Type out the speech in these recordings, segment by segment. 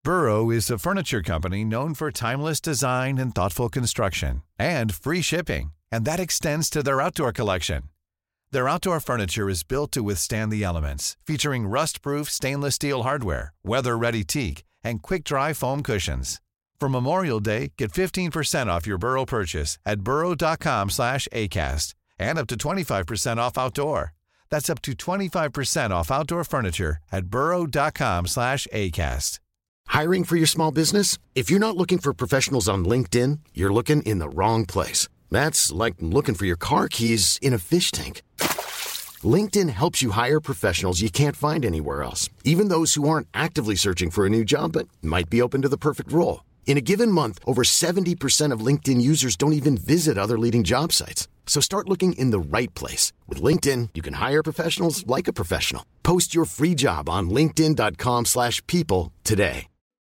Burrow is a furniture company known for timeless design and thoughtful construction, and free shipping, and that extends to their outdoor collection. Their outdoor furniture is built to withstand the elements, featuring rust-proof stainless steel hardware, weather-ready teak, and quick-dry foam cushions. For Memorial Day, get 15% off your Burrow purchase at burrow.com/acast, and up to 25% off outdoor. That's up to 25% off outdoor furniture at burrow.com/acast. Hiring for your small business? If you're not looking for professionals on LinkedIn, you're looking in the wrong place. That's like looking for your car keys in a fish tank. LinkedIn helps you hire professionals you can't find anywhere else, even those who aren't actively searching for a new job but might be open to the perfect role. In a given month, over 70% of LinkedIn users don't even visit other leading job sites. So start looking in the right place. With LinkedIn, you can hire professionals like a professional. Post your free job on linkedin.com/people today.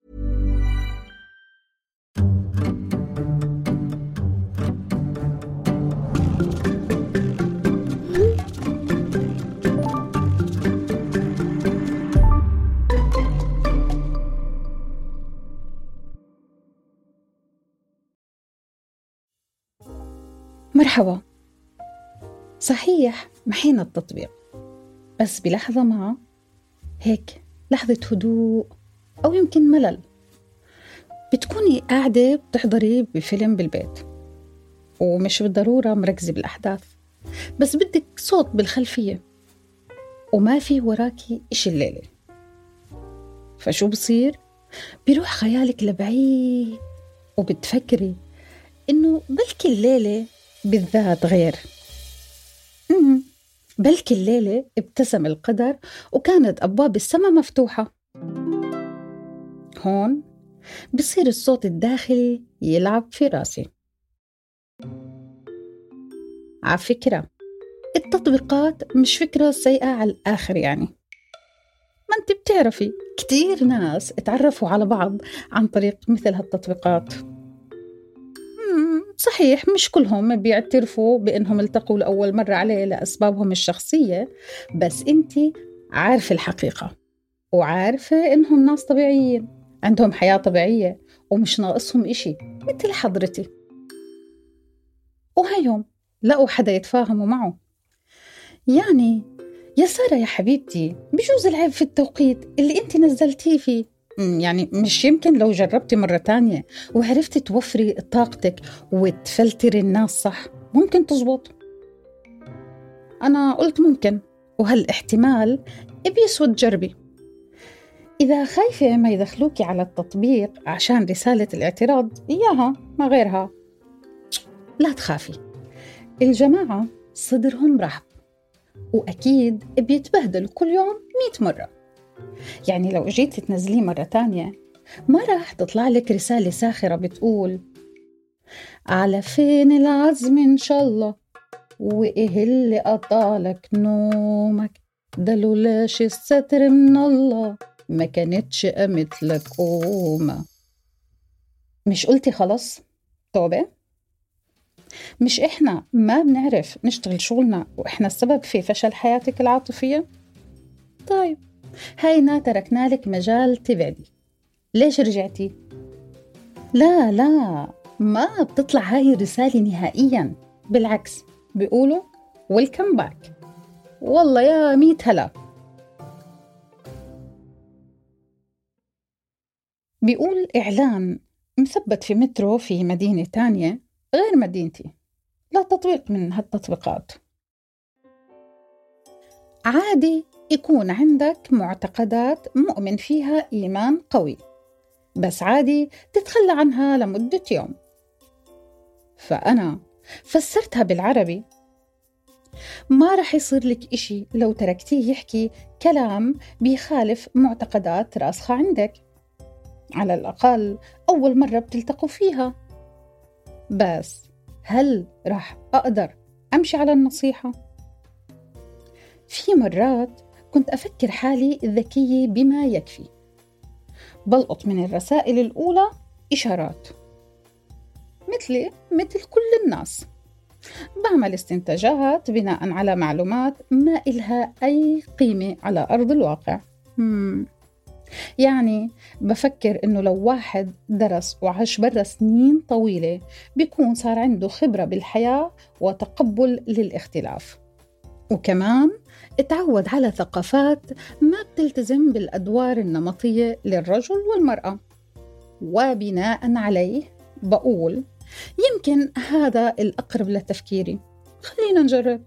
مرحبا. صحيح محينا التطبيق، بس بلحظة ما هيك لحظة هدوء أو يمكن ملل، بتكوني قاعدة بتحضري بفيلم بالبيت ومش بالضرورة مركزة بالأحداث، بس بدك صوت بالخلفية وما في وراكي إشي الليلة. فشو بصير؟ بيروح خيالك لبعيد وبتفكري إنه بلكي الليلة بالذات غير. بلكي الليلة ابتسم القدر وكانت أبواب السماء مفتوحة. هون بصير الصوت الداخلي يلعب في راسي. على فكرة التطبيقات مش فكرة سيئة على الآخر، يعني ما أنت بتعرفي كتير ناس اتعرفوا على بعض عن طريق مثل هالتطبيقات. صحيح مش كلهم بيعترفوا بأنهم التقوا لأول مرة عليه لأسبابهم الشخصية، بس أنتي عارفة الحقيقة وعارفة إنهم ناس طبيعيين عندهم حياة طبيعية ومش ناقصهم إشي مثل حضرتي. وهيهم لقوا حدا يتفاهموا معه. يعني يا سارة يا حبيبتي، بجوز العيب في التوقيت اللي أنتي نزلتيه فيه. يعني مش يمكن لو جربتي مرة تانية وعرفتي توفري طاقتك وتفلتري الناس صح ممكن تزبط؟ أنا قلت ممكن، وهالاحتمال بيسود جربي. إذا خايفة ما يدخلوكي على التطبيق عشان رسالة الاعتراض إياها ما غيرها، لا تخافي، الجماعة صدرهم رحب وأكيد بيتبهدلوا كل يوم 100 مرة. يعني لو جيت تنزليه مرة تانية ما راح تطلع لك رسالة ساخرة بتقول على فين العزم إن شاء الله، وإيه اللي قطالك نومك، ده لولاش الستر من الله ما كانتش قامت لك قومة. مش قلتي خلاص توبة؟ مش إحنا ما بنعرف نشتغل شغلنا وإحنا السبب في فشل حياتك العاطفية؟ طيب هينا تركنا لك مجال تبعدي، ليش رجعتي؟ لا ما بتطلع هاي الرسالة نهائيا، بالعكس بيقولوا welcome back. والله يا 100 هلا. بيقول إعلان مثبت في مترو في مدينة تانية غير مدينتي، لا تطبيق من هالتطبيقات. عادي يكون عندك معتقدات مؤمن فيها إيمان قوي، بس عادي تتخلى عنها لمدة يوم. فأنا فسرتها بالعربي، ما رح يصير لك إشي لو تركتيه يحكي كلام بيخالف معتقدات راسخة عندك، على الأقل أول مرة بتلتقوا فيها. بس هل رح أقدر أمشي على النصيحة؟ في مرات كنت أفكر حالي ذكية بما يكفي، بلقط من الرسائل الأولى إشارات مثل كل الناس، بعمل استنتاجات بناء على معلومات ما إلها أي قيمة على أرض الواقع. يعني بفكر إنه لو واحد درس وعاش برا سنين طويلة بيكون صار عنده خبرة بالحياة وتقبل للاختلاف، وكمان اتعود على ثقافات ما بتلتزم بالأدوار النمطية للرجل والمرأة. وبناء عليه بقول يمكن هذا الأقرب لتفكيري. خلينا نجرب.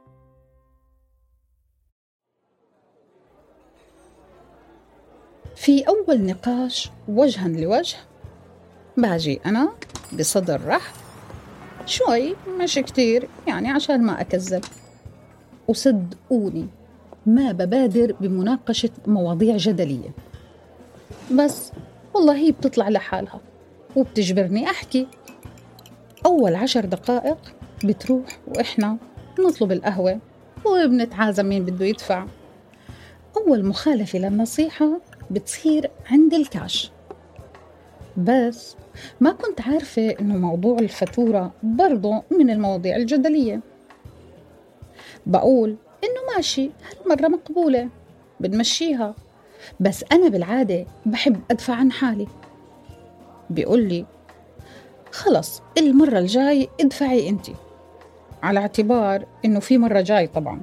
في أول نقاش وجها لوجه باجي أنا بصدر رحب شوي، مش كتير يعني عشان ما أكذب، وصدقوني ما ببادر بمناقشة مواضيع جدلية، بس والله هي بتطلع لحالها وبتجبرني أحكي. أول 10 دقائق بتروح وإحنا نطلب القهوة وبنتعازم مين بده يدفع. أول مخالفة للنصيحة بتصير عند الكاش، بس ما كنت عارفة إنه موضوع الفاتورة برضو من المواضيع الجدلية. بقول إنه ماشي هالمرة مقبولة بنمشيها، بس أنا بالعادة بحب أدفع عن حالي. بيقول لي خلص المرة الجاي ادفعي أنتي، على اعتبار إنه في مرة جاي طبعا.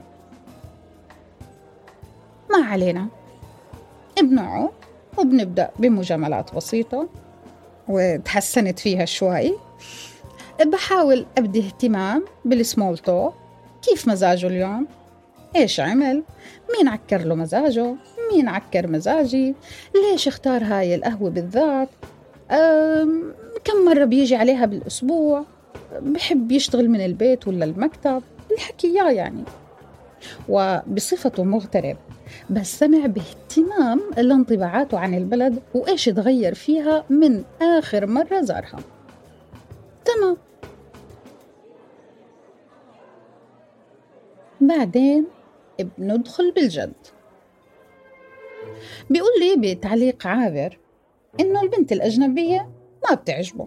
ما علينا، بنقعد وبنبدأ بمجاملات بسيطة وتحسنت فيها شوي. بحاول أبدي اهتمام بالسمول توك، كيف مزاجه اليوم، إيش عمل، مين عكر له مزاجه، مين عكر مزاجي، ليش اختار هاي القهوة بالذات، كم مرة بيجي عليها بالأسبوع، بحب يشتغل من البيت ولا المكتب، الحكي يعني. وبصفته مغترب بستمع باهتمام لانطباعاته عن البلد وإيش تغير فيها من آخر مرة زارها. تمام. بعدين بندخل بالجد. بيقول لي بتعليق عابر إنه البنت الأجنبية ما بتعجبه.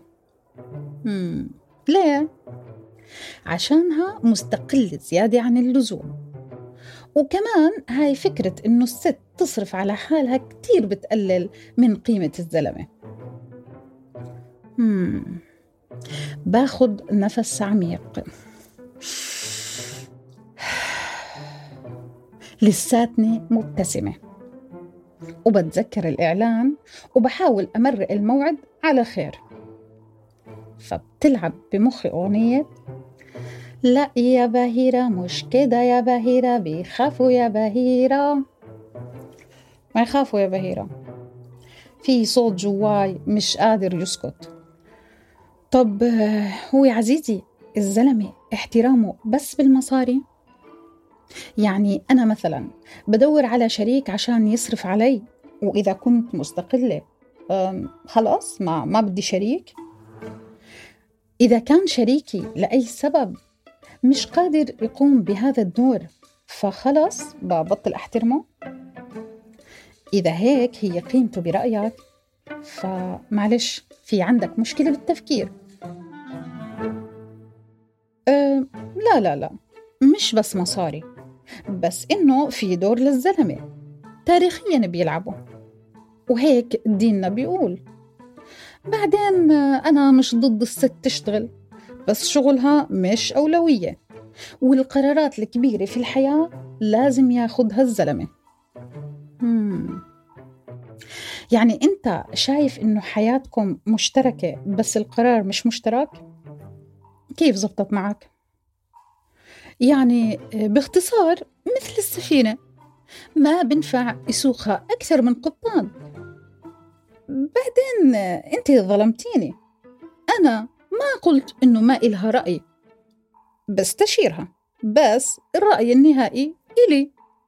ليه؟ عشانها مستقلة زيادة عن اللزوم، وكمان هاي فكرة إنه الست تصرف على حالها كتير بتقلل من قيمة الزلمة. باخد نفس عميق. لساتني مبتسمة وبتذكر الإعلان وبحاول أمرق الموعد على خير، فبتلعب بمخي أغنية لا يا بهيرة مش كده يا بهيرة، بيخافوا يا بهيرة. ما يخافوا يا بهيرة، في صوت جواي مش قادر يسكت. طب هو يا عزيزي الزلمة احترامه بس بالمصاري؟ يعني أنا مثلا بدور على شريك عشان يصرف علي، وإذا كنت مستقلة خلاص ما بدي شريك. إذا كان شريكي لأي سبب مش قادر يقوم بهذا الدور فخلاص ببطل أحترمه. إذا هيك هي قيمته برأيك فمعلش في عندك مشكلة بالتفكير. لا لا لا، مش بس مصاري، بس إنه في دور للزلمة تاريخيا بيلعبه، وهيك ديننا بيقول. بعدين أنا مش ضد الست تشتغل، بس شغلها مش أولوية، والقرارات الكبيرة في الحياة لازم ياخدها الزلمة. يعني أنت شايف إنه حياتكم مشتركة بس القرار مش مشترك؟ كيف زبطت معك؟ يعني باختصار مثل السفينة ما بنفع يسوقها أكثر من قبطان. بعدين أنت ظلمتيني، أنا ما قلت إنه ما إلها رأي، بستشيرها، بس الرأي النهائي إلي.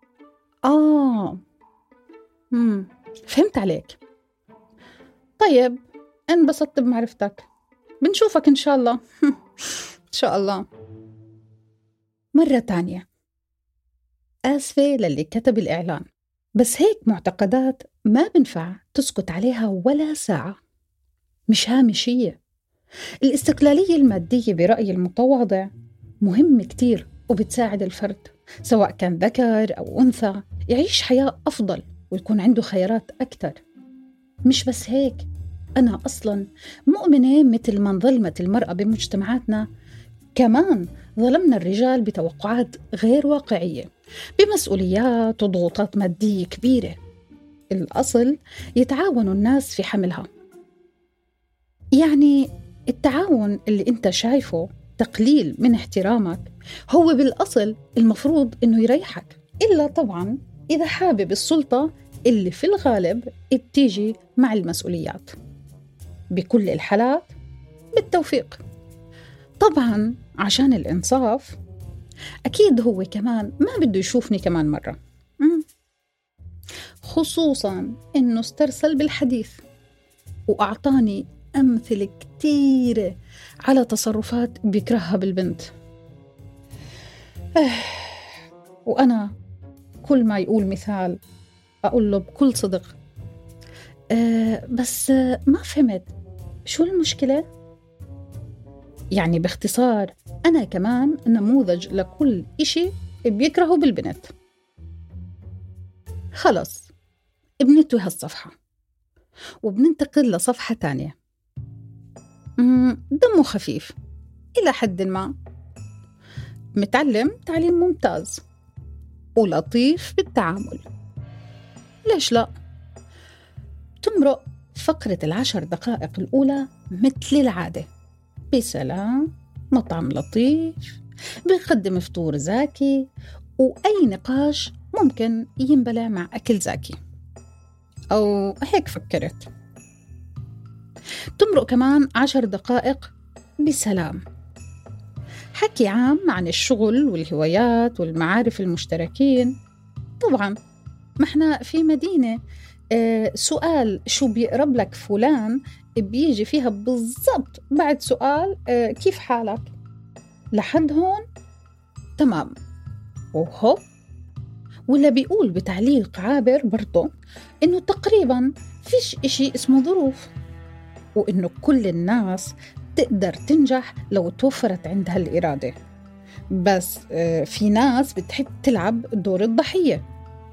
فهمت عليك. طيب انبسطت بمعرفتك، بنشوفك إن شاء الله. إن شاء الله. مرة تانية، آسفة للي كتب الإعلان، بس هيك معتقدات ما بنفع تسكت عليها ولا ساعة، مش هامشية. الاستقلالية المادية برأيي المتواضع مهم كتير وبتساعد الفرد سواء كان ذكر أو أنثى يعيش حياة أفضل ويكون عنده خيارات أكتر. مش بس هيك، أنا أصلاً مؤمنة مثل ما ظلمت المرأة بمجتمعاتنا، كمان ظلمنا الرجال بتوقعات غير واقعية، بمسؤوليات وضغوطات مادية كبيرة. الأصل يتعاونوا الناس في حملها. يعني التعاون اللي انت شايفه تقليل من احترامك هو بالأصل المفروض انه يريحك، إلا طبعا إذا حابب السلطة اللي في الغالب بتيجي مع المسؤوليات. بكل الحالات بالتوفيق طبعا، عشان الإنصاف. أكيد هو كمان ما بده يشوفني كمان مرة، خصوصا إنه استرسل بالحديث وأعطاني أمثلة كتيرة على تصرفات بيكرهها بالبنت. وأنا كل ما يقول مثال أقول له بكل صدق بس ما فهمت شو المشكلة؟ يعني باختصار أنا كمان نموذج لكل إشي بيكرهه بالبنت. خلص بنتوي هالصفحة وبننتقل لصفحة تانية. دمه خفيف إلى حد ما، متعلم تعليم ممتاز ولطيف بالتعامل. ليش لا؟ تمرق فقرة 10 دقائق الأولى مثل العادة، بسلام، مطعم لطيف، بيقدم فطور زاكي، وأي نقاش ممكن ينبلع مع أكل زاكي، أو هيك فكرت. تمرق كمان 10 دقائق بسلام، حكي عام عن الشغل والهوايات والمعارف المشتركين. طبعا ما احنا في مدينة سؤال شو بيقرب لك فلان بيجي فيها بالضبط بعد سؤال كيف حالك. لحد هون تمام. وهو ولا بيقول بتعليق عابر برضو إنه تقريبا فيش إشي اسمه ظروف، وإنه كل الناس تقدر تنجح لو توفرت عندها الإرادة، بس في ناس بتحب تلعب دور الضحية.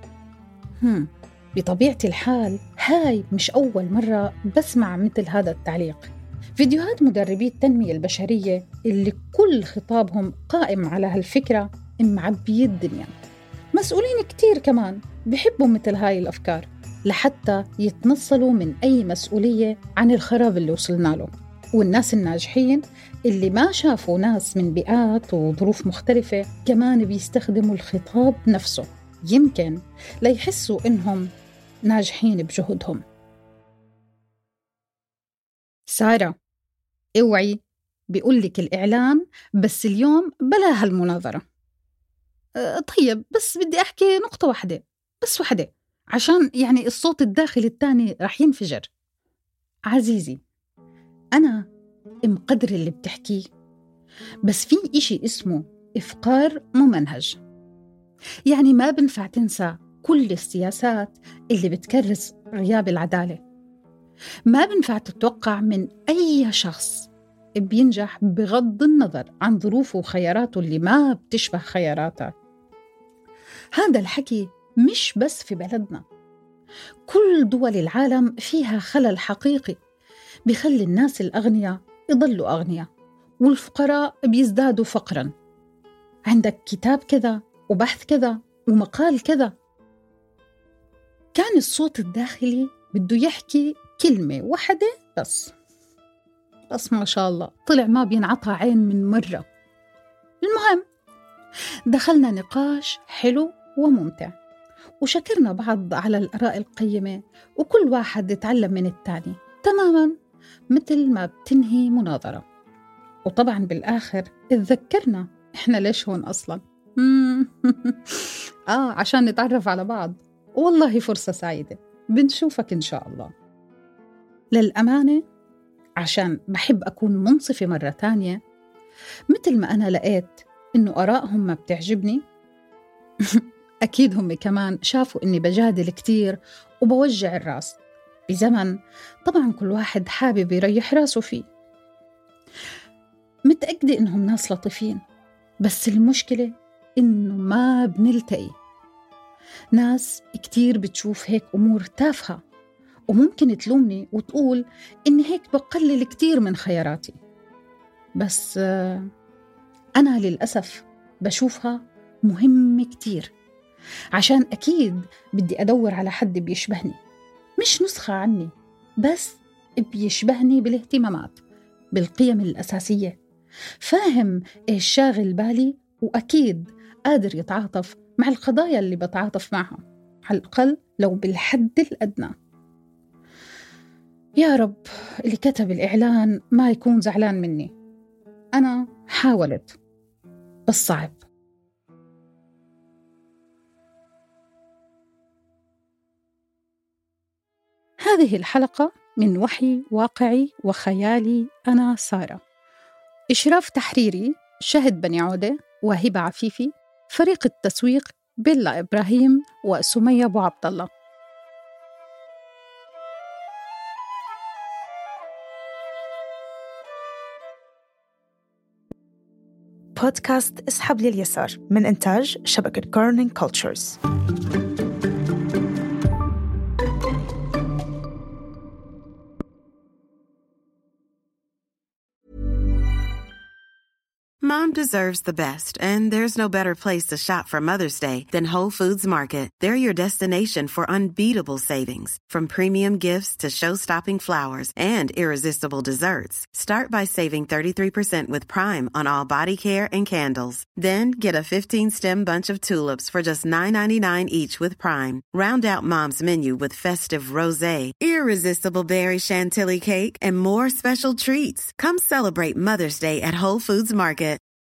بطبيعة الحال هاي مش أول مرة بسمع مثل هذا التعليق. فيديوهات مدربي التنمية البشرية اللي كل خطابهم قائم على هالفكرة معبية الدنيا. مسؤولين كتير كمان بيحبوا مثل هاي الأفكار لحتى يتنصلوا من أي مسؤولية عن الخراب اللي وصلنا له. والناس الناجحين اللي ما شافوا ناس من بيئات وظروف مختلفة كمان بيستخدموا الخطاب نفسه، يمكن ليحسوا إنهم ناجحين بجهودهم. سارة اوعي، بيقولك الإعلان بس اليوم بلا هالمناظرة. طيب بس بدي أحكي نقطة واحدة، بس واحدة، عشان يعني الصوت الداخلي التاني رح ينفجر. عزيزي أنا مقدر اللي بتحكيه، بس في إشي اسمه إفقار ممنهج. يعني ما بنفع تنسى كل السياسات اللي بتكرس غياب العدالة. ما بنفع تتوقع من أي شخص بينجح بغض النظر عن ظروفه وخياراته اللي ما بتشبه خياراتك. هذا الحكي مش بس في بلدنا، كل دول العالم فيها خلل حقيقي بيخلي الناس الأغنياء يضلوا أغنياء والفقراء بيزدادوا فقراً. عندك كتاب كذا وبحث كذا ومقال كذا. كان الصوت الداخلي بده يحكي كلمة واحدة بس ما شاء الله طلع ما بينعطى عين من مرة. المهم دخلنا نقاش حلو وممتع، وشكرنا بعض على الآراء القيمة، وكل واحد يتعلم من التاني تماماً مثل ما بتنهي مناظرة. وطبعاً بالآخر اتذكرنا إحنا ليش هون أصلاً. عشان نتعرف على بعض. والله فرصة سعيدة، بنشوفك إن شاء الله. للأمانة عشان بحب أكون منصفة مرة تانية، مثل ما أنا لقيت إنه آرائهم ما بتعجبني أكيد هم كمان شافوا إني بجادل كتير وبوجع الراس بزمن طبعاً كل واحد حابب يريح راسه فيه. متأكدة إنهم ناس لطيفين، بس المشكلة إنه ما بنلتقي. ناس كتير بتشوف هيك أمور تافهة، وممكن تلومني وتقول إني هيك بقلل كتير من خياراتي، بس أنا للأسف بشوفها مهمة كتير، عشان أكيد بدي أدور على حد بيشبهني، مش نسخة عني، بس بيشبهني بالاهتمامات، بالقيم الأساسية، فاهم إيش شاغل بالي، وأكيد قادر يتعاطف مع القضايا اللي بتعاطف معها، على الأقل لو بالحد الأدنى. يا رب اللي كتب الإعلان ما يكون زعلان مني، أنا حاولت بس صعب. هذه الحلقة من وحي واقعي وخيالي، أنا سارة. إشراف تحريري شهد بني عودة وهبة عفيفي. فريق التسويق بيلا إبراهيم وسمية أبو عبد الله. بودكاست اسحب لليسار من إنتاج شبكة كورنينج كولتشرز. Mom deserves the best, and there's no better place to shop for Mother's Day than Whole Foods Market. They're your destination for unbeatable savings, from premium gifts to show-stopping flowers and irresistible desserts. Start by saving 33% with Prime on all body care and candles. Then get a 15-stem bunch of tulips for just $9.99 each with Prime. Round out Mom's menu with festive rosé, irresistible berry chantilly cake, and more special treats. Come celebrate Mother's Day at Whole Foods Market.